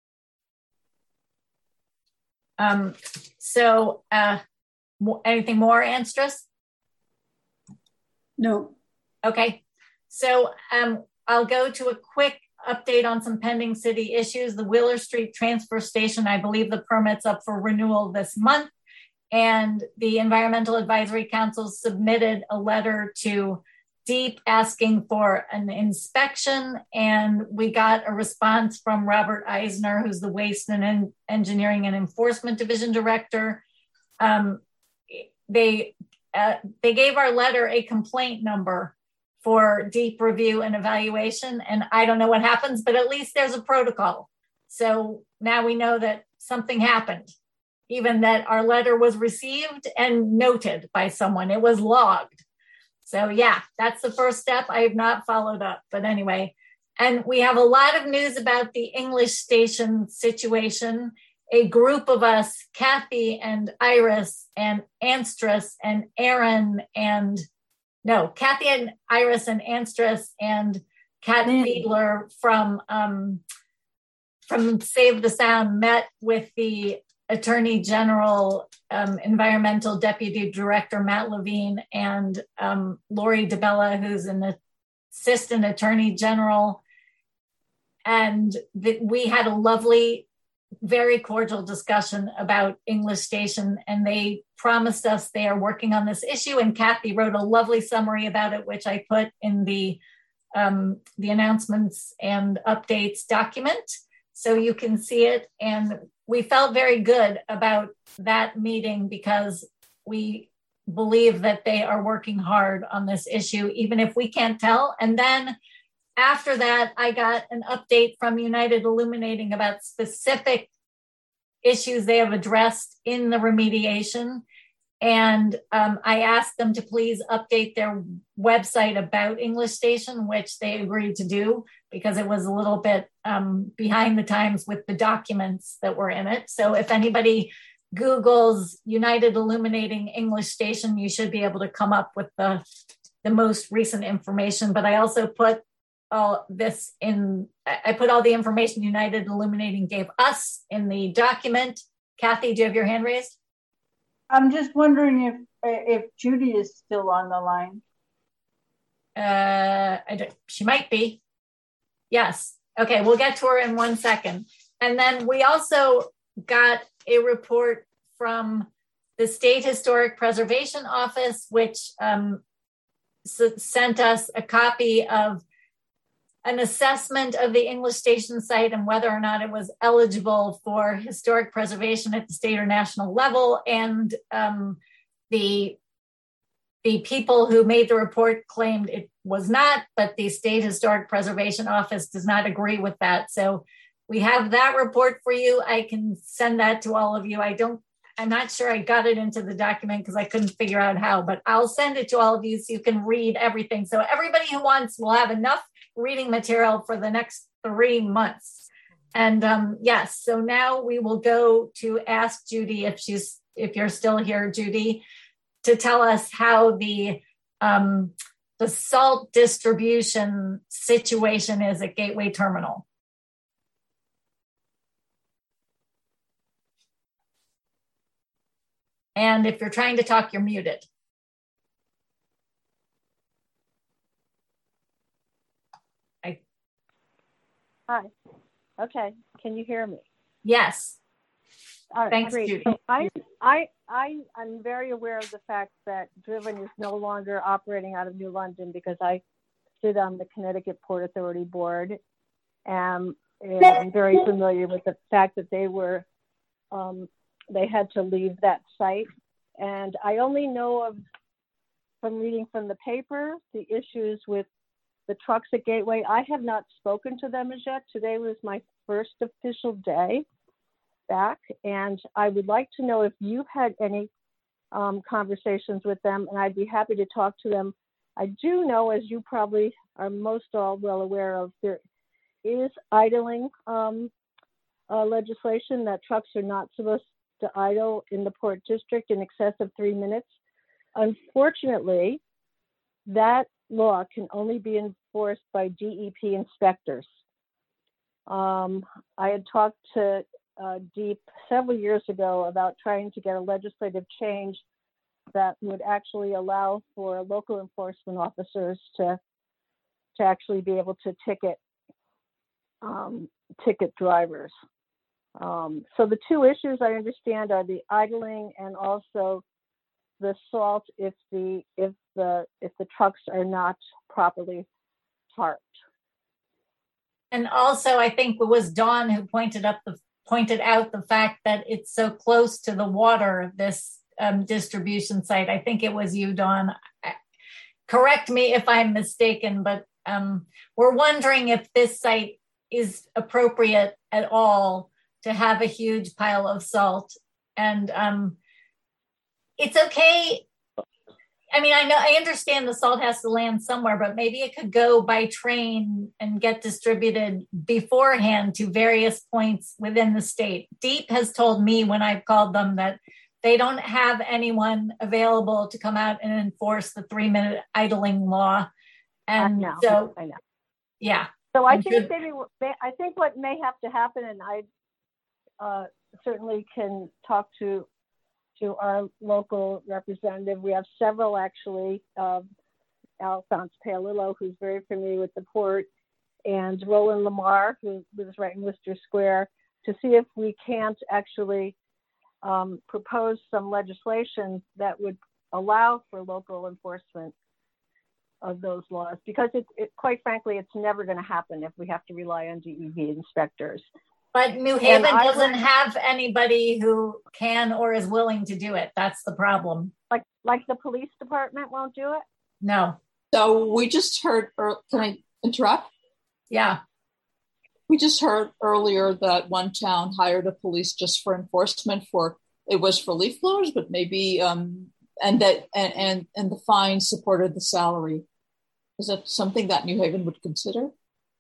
Um, so uh, anything more, Anstress?
No.
Okay. So um, I'll go to a quick update on some pending city issues. The Wheeler Street Transfer Station, I believe the permit's up for renewal this month. And the Environmental Advisory Council submitted a letter to DEEP asking for an inspection. And we got a response from Robert Eisner, who's the Waste and En- Engineering and Enforcement Division Director. Um, they, uh, they gave our letter a complaint number for DEEP review and evaluation. And I don't know what happens, but at least there's a protocol. So now we know that something happened, even that our letter was received and noted by someone. It was logged. So yeah, that's the first step. I have not followed up, but anyway. And we have a lot of news about the English station situation. A group of us, Kathy and Iris and Anstress and Aaron and No, Kathy and Iris and Anstress and Kat Fiedler from um, from Save the Sound met with the Attorney General, um, Environmental Deputy Director Matt Levine, and um, Lori DeBella, who's an Assistant Attorney General. And the, we had a lovely, very cordial discussion about English Station, and they promised us they are working on this issue. And Kathy wrote a lovely summary about it, which I put in the um, the announcements and updates document, so you can see it. And we felt very good about that meeting because we believe that they are working hard on this issue, even if we can't tell. And then after that, I got an update from United Illuminating about specific issues they have addressed in the remediation. And um, I asked them to please update their website about English Station, which they agreed to do because it was a little bit um, behind the times with the documents that were in it. So if anybody Googles United Illuminating English Station, you should be able to come up with the, the most recent information. But I also put all this in, I put all the information United Illuminating gave us in the document. Kathy, do you have your hand raised?
I'm just wondering if if Judy is still on the line.
Uh, I don't, she might be. Yes. Okay, we'll get to her in one second. And then we also got a report from the State Historic Preservation Office, which um, s- sent us a copy of an assessment of the English Station site and whether or not it was eligible for historic preservation at the state or national level. And um, the, the people who made the report claimed it was not, but the State Historic Preservation Office does not agree with that. So we have that report for you. I can send that to all of you. I don't, I'm not sure I got it into the document because I couldn't figure out how, but I'll send it to all of you so you can read everything. So everybody who wants will have enough reading material for the next three months. And um, yes, so now we will go to ask Judy if she's, if you're still here, Judy, to tell us how the um, the salt distribution situation is at Gateway Terminal. And if you're trying to talk, you're muted. I...
Hi. Okay. Can you hear me?
Yes.
All right,
Thanks,
great.
Judy.
So I, I, I, I'm very aware of the fact that Driven is no longer operating out of New London because I sit on the Connecticut Port Authority board, and, and I'm very familiar with the fact that they were, um, they had to leave that site. And I only know of, from reading from the paper, the issues with the trucks at Gateway. I have not spoken to them as yet. Today was my first official day back, and I would like to know if you've had any um, conversations with them, and I'd be happy to talk to them. I do know, as you probably are most all well aware of, there is idling um, uh, legislation that trucks are not supposed to idle in the Port District in excess of three minutes. Unfortunately, that law can only be enforced by D E P inspectors. Um, I had talked to uh, Deep several years ago about trying to get a legislative change that would actually allow for local enforcement officers to to actually be able to ticket um, ticket drivers. Um, so the two issues I understand are the idling and also the salt if the if the if the trucks are not properly parked.
And also, I think it was Dawn who pointed up the pointed out the fact that it's so close to the water, this um, distribution site. I think it was you, Dawn. Correct me if I'm mistaken, but um, we're wondering if this site is appropriate at all to have a huge pile of salt. And um, it's okay. I mean, I know, I understand the salt has to land somewhere, but maybe it could go by train and get distributed beforehand to various points within the state. Deep has told me when I've called them that they don't have anyone available to come out and enforce the three minute idling law. And
I know,
so,
I know.
Yeah.
So I
I'm
think
sure-
maybe, I think what may have to happen, and I uh, certainly can talk to to our local representative. We have several actually, uh, Alphonse Paolillo, who's very familiar with the port, and Roland Lamar, who lives right in Worcester Square, to see if we can't actually um, propose some legislation that would allow for local enforcement of those laws, because it, it quite frankly, it's never going to happen if we have to rely on D E V inspectors.
But New Haven
I
doesn't
would-
have anybody who can or is willing to do it. That's the problem.
Like, like the police department won't do it?
No.
So we just heard, or can I interrupt?
Yeah.
We just heard earlier that one town hired a police just for enforcement for, it was for leaf blowers, but maybe, um, and that, and, and, and the fine supported the salary. Is that something that New Haven would consider?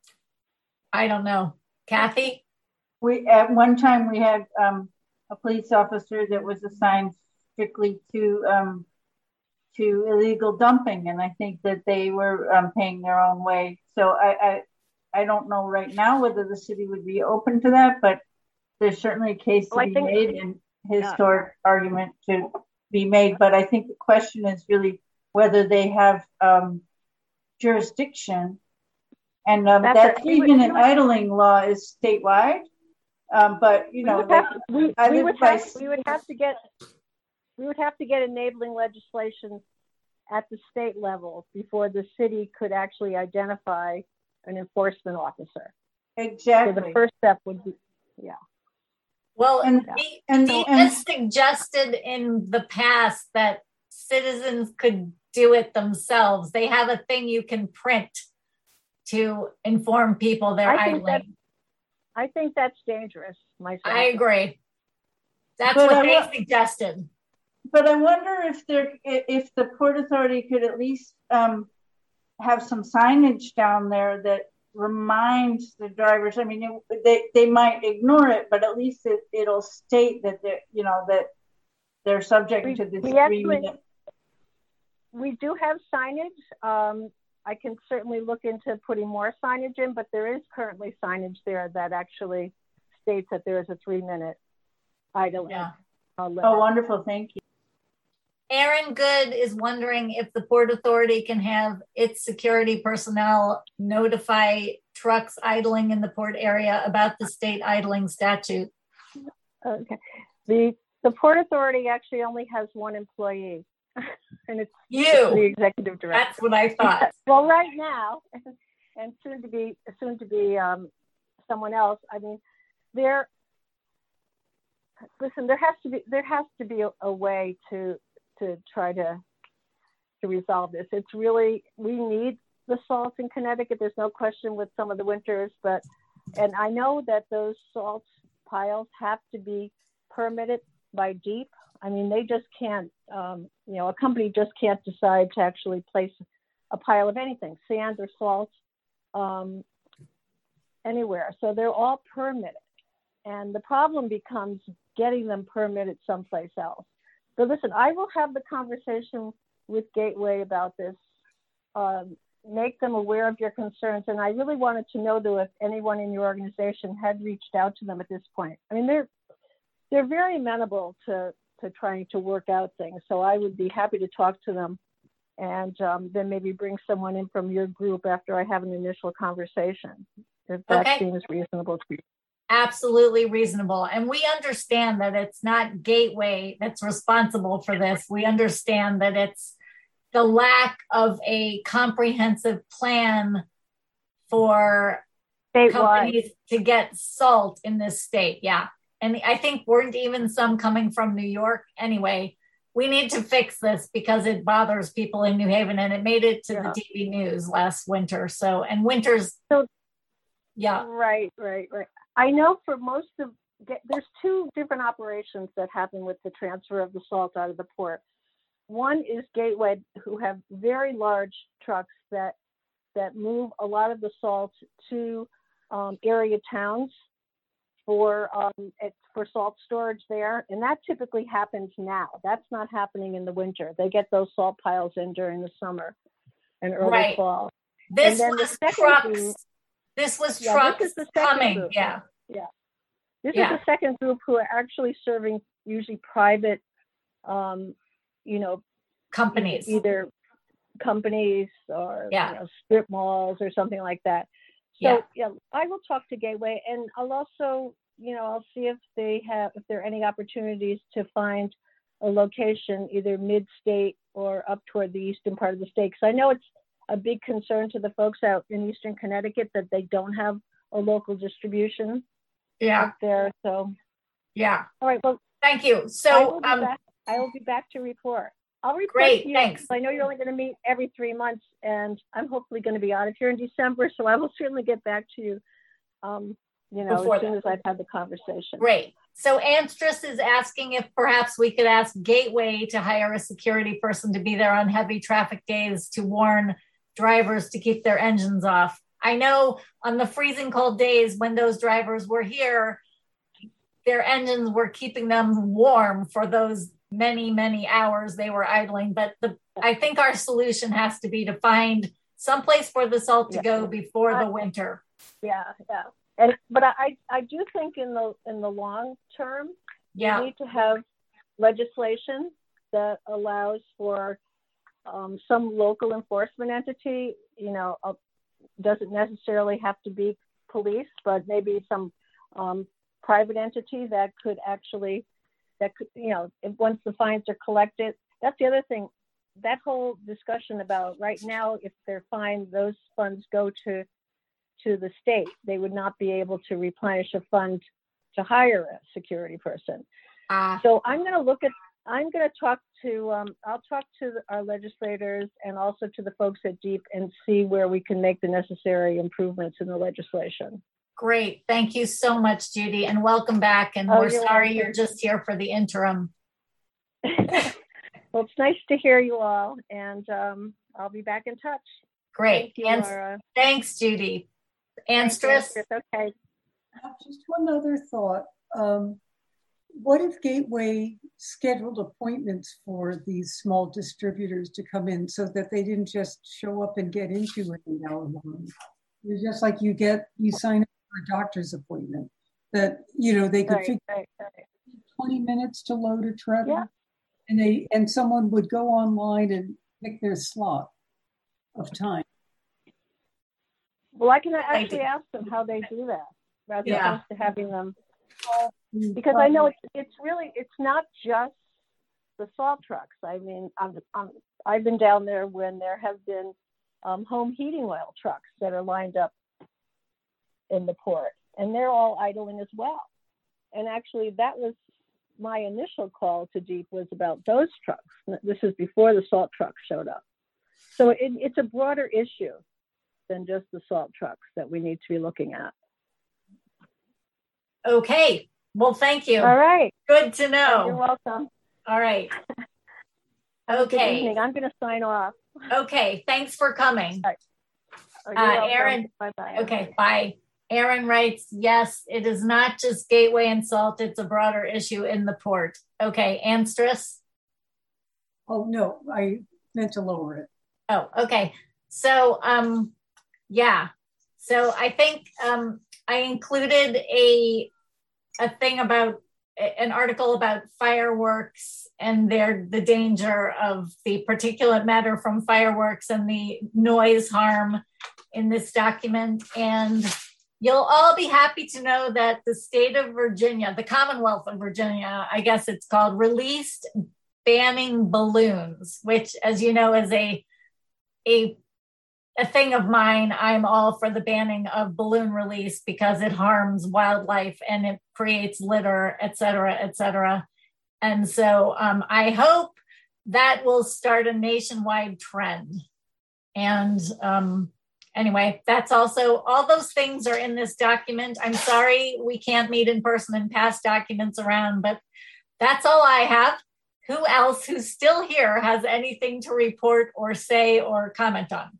I don't know. Kathy?
We, at one time we had um, a police officer that was assigned strictly to um, to illegal dumping, and I think that they were um, paying their own way. So I, I I don't know right now whether the city would be open to that, but there's certainly a case to
Well, I
be
think-
made and historic argument to be made. But I think the question is really whether they have um, jurisdiction, and um,
That's
that
it. We would-
three-minute
we would-
idling law is statewide. Um, but you
We
know,
would
like,
have, we,
I
we
live
would
by
have, we would have to get we would have to get enabling legislation at the state level before the city could actually identify an enforcement officer.
exactly.
So the first step would be, yeah.
Well,
And-
Deep,
and-
Deep
and-
has suggested in the past that citizens could do it themselves. They have a thing you can print to inform people they're
I think that-
idling.
I think that's dangerous myself.
I agree. That's
But
what
I
they
wa-
suggested.
But I wonder if there, if the Port Authority could at least um, have some signage down there that remind the drivers. I mean, it, they they might ignore it, but at least it, it'll state that they're, you know, that they're subject
we,
to this
we
three
actually,
minute.
We do have signage. Um, I can certainly look into putting more signage in, but there is currently signage there that actually states that there is a three minute idling.
Yeah.
Uh,
oh, wonderful. Thank you.
Aaron Good is wondering if the Port Authority can have its security personnel notify trucks idling in the port area about the state idling statute.
Okay. The the Port Authority actually only has one employee, and it's
you,
it's the executive director.
That's what I thought.
Well, right now, and soon to be soon to be um, someone else. I mean, there. Listen, there has to be there has to be a, a way to. to try to to resolve this. It's really, we need the salt in Connecticut. There's no question with some of the winters, but, and I know that those salt piles have to be permitted by DEEP. I mean, they just can't, um, you know, a company just can't decide to actually place a pile of anything, sand or salt, um, anywhere. So they're all permitted. And the problem becomes getting them permitted someplace else. So listen, I will have the conversation with Gateway about this, um, make them aware of your concerns. And I really wanted to know, though, if anyone in your organization had reached out to them at this point. I mean, they're they're very amenable to, to trying to work out things. So I would be happy to talk to them and um, then maybe bring someone in from your group after I have an initial conversation, if that
okay.
seems reasonable to you.
Absolutely reasonable. And we understand that it's not Gateway that's responsible for this. We understand that it's the lack of a comprehensive plan for
Statewide.
companies to get salt in this state. Yeah. And I think weren't even some coming from New York anyway. We need to fix this because it bothers people in New Haven, and it made it to yeah. the T V news last winter. So, and winters.
So,
yeah.
Right, right, right. I know for most of, there's two different operations that happen with the transfer of the salt out of the port. One is Gateway, who have very large trucks that that move a lot of the salt to um, area towns for um, it's for salt storage there, and that typically happens now. That's not happening in the winter. They get those salt piles in during the summer and early
right.
fall.
This
and then
was
the
trucks.
Group,
this was
yeah,
trucks
this is the
coming.
Group.
Yeah.
Yeah. This
yeah.
is the second group who are actually serving usually private, um, you know,
companies,
either companies or
yeah.
you know, strip malls or something like that. So
yeah.
yeah, I will talk to Gateway, and I'll also, you know, I'll see if they have, if there are any opportunities to find a location either mid-state or up toward the eastern part of the state. Because I know it's a big concern to the folks out in eastern Connecticut that they don't have a local distribution.
Yeah.
Up there. So.
Yeah.
All right. Well,
thank you. So
I will be,
um,
back, I will be back to report. I'll report
great.
to you.
Thanks.
I know you're only going to meet every three months, and I'm hopefully going to be out of here in December. So I will certainly get back to you. Um, you know,
Before
as soon
that.
as I've had the conversation.
Great. So Anstress is asking if perhaps we could ask Gateway to hire a security person to be there on heavy traffic days to warn drivers to keep their engines off. I know on the freezing cold days when those drivers were here, their engines were keeping them warm for those many, many hours they were idling. But the, I think our solution has to be to find someplace for the salt to
yeah.
go before
I,
the winter.
Yeah, yeah. And but I, I do think in the in the long term,
yeah.
we need to have legislation that allows for um, some local enforcement entity, you know, uh, doesn't necessarily have to be police, but maybe some um, private entity that could actually, that could, you know, if once the fines are collected, that's the other thing. That whole discussion about right now, if they're fined, those funds go to to the state. They would not be able to replenish a fund to hire a security person.
Uh,
so I'm going to look at, I'm going to talk to, um, I'll talk to our legislators and also to the folks at DEEP and see where we can make the necessary improvements in the legislation.
Great. Thank you so much, Judy, and welcome back. And
oh,
we're
you're
sorry
welcome.
You're just here for the interim.
Well, it's nice to hear you all, and um, I'll be back in touch.
Great.
Thank you,
and
Laura.
Thanks, Judy. Anstress?
Okay.
Just one other thought. Um, what if Gateway scheduled appointments for these small distributors to come in so that they didn't just show up and get into an eight hour line? It's just like you get, you sign up for a doctor's appointment that, you know, they could
Right,
figure
right, right.
twenty minutes to load a truck.
Yeah.
And they, and someone would go online and pick their slot of time.
Well, I can actually ask them how they do that rather
Yeah.
than to having them, because I know it's, it's really, it's not just the salt trucks. I mean, I'm, I'm, I've been down there when there have been um, home heating oil trucks that are lined up in the port, and they're all idling as well. And actually, that was my initial call to DEEP, was about those trucks. This is before the salt trucks showed up. So it, it's a broader issue than just the salt trucks that we need to be looking at.
Okay. Well, thank you.
All right.
Good to know.
You're welcome.
All right.
Have a good
Okay.
evening. I'm going to sign off.
Okay. Thanks for coming.
All right. Oh, you're
Uh,
welcome.
Aaron.
Bye-bye.
Okay. Bye. Aaron writes, yes, it is not just Gateway and salt. It's a broader issue in the port. Okay. Anstress?
Oh, no, I meant to lower it.
Oh, okay. So, um, yeah. So I think um, I included a a thing about an article about fireworks and their the danger of the particulate matter from fireworks and the noise harm in this document. And you'll all be happy to know that the state of Virginia, the Commonwealth of Virginia, I guess it's called, released banning balloons, which, as you know, is a a a thing of mine. I'm all for the banning of balloon release because it harms wildlife and it creates litter, et cetera, et cetera. And so um, I hope that will start a nationwide trend. And um, anyway, that's also, all those things are in this document. I'm sorry we can't meet in person and pass documents around, but that's all I have. Who else who's still here has anything to report or say or comment on?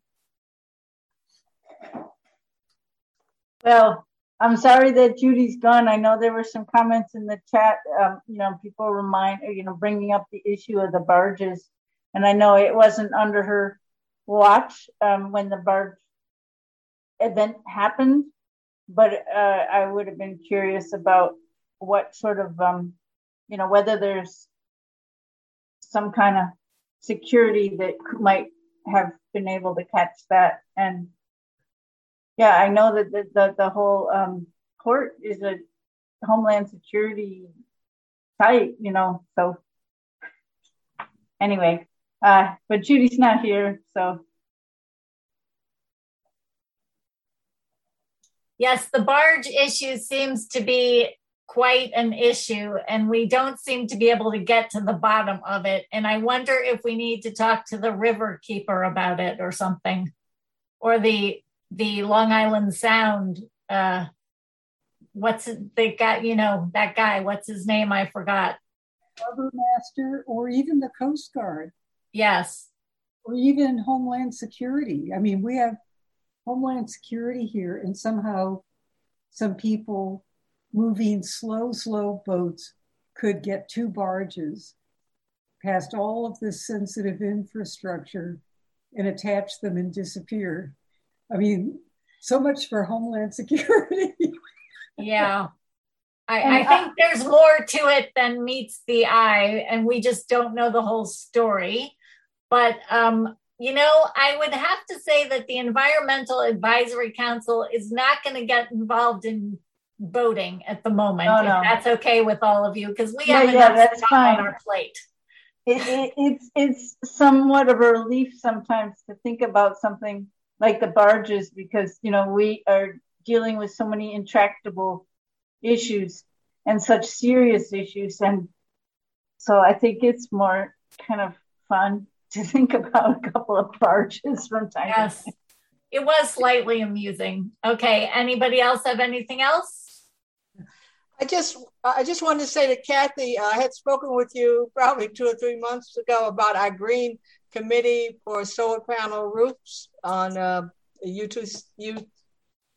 Well, I'm sorry that Judy's gone. I know there were some comments in the chat, um, you know, people remind, you know, bringing up the issue of the barges. And I know it wasn't under her watch um, when the barge event happened, but uh, I would have been curious about what sort of, um, you know, whether there's some kind of security that might have been able to catch that. And yeah, I know that the, the, the whole um, port is a Homeland Security site, you know, so anyway, uh, but Judy's not here, so.
Yes, the barge issue seems to be quite an issue, and we don't seem to be able to get to the bottom of it. And I wonder if we need to talk to the river keeper about it or something, or the the Long Island Sound. Uh, what's it, they got? You know, that guy. What's his name? I forgot.
Harbor Master, or even the Coast Guard.
Yes.
Or even Homeland Security. I mean, we have Homeland Security here, and somehow some people moving slow, slow boats could get two barges past all of this sensitive infrastructure and attach them and disappear. I mean, so much for Homeland Security.
Yeah. I, I think there's more to it than meets the eye, and we just don't know the whole story. But, um, you know, I would have to say that the Environmental Advisory Council is not going to get involved in boating at the moment,
No,
if
no.
that's okay with all of you, because we
Yeah,
have
yeah,
enough
that's
stuff
fine.
on our plate.
It, it, it's it's somewhat of a relief sometimes to think about something like the barges, because you know we are dealing with so many intractable issues and such serious issues, and so I think it's more kind of fun to think about a couple of barges from time
Yes,
to time.
it was slightly amusing. Okay, anybody else have anything else?
I just, I just wanted to say to Kathy, I had spoken with you probably two or three months ago about our green committee for solar panel roofs on uh, U two, U,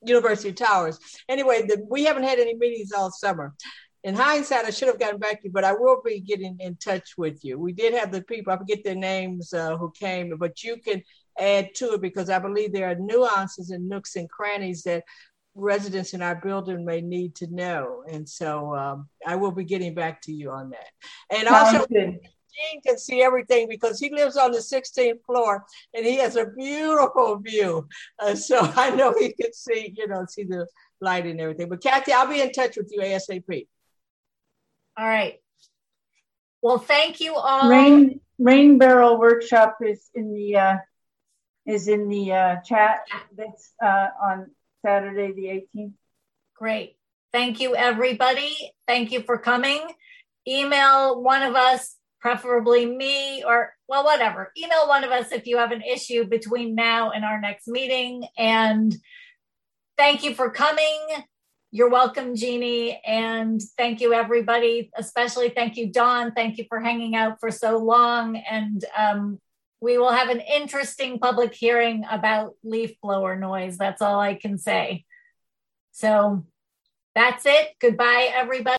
University Towers. Anyway, the, we haven't had any meetings all summer. In hindsight, I should have gotten back to you, but I will be getting in touch with you. We did have the people, I forget their names, uh, who came, but you can add to it because I believe there are nuances and nooks and crannies that residents in our building may need to know. And so um, I will be getting back to you on that. And also, Gene can see everything because he lives on the sixteenth floor and he has a beautiful view. Uh, so I know he can see, you know, see the light and everything. But Kathy, I'll be in touch with you ASAP.
All right. Well, thank you all.
Rain Rain Barrel Workshop is in the uh, is in the uh, chat. That's uh, on Saturday the eighteenth.
Great. Thank you, everybody. Thank you for coming. Email one of us, preferably me, or well, whatever. Email one of us if you have an issue between now and our next meeting. And thank you for coming. You're welcome, Jeannie. And thank you, everybody. Especially thank you, Dawn. Thank you for hanging out for so long. And um, we will have an interesting public hearing about leaf blower noise. That's all I can say. So that's it. Goodbye, everybody.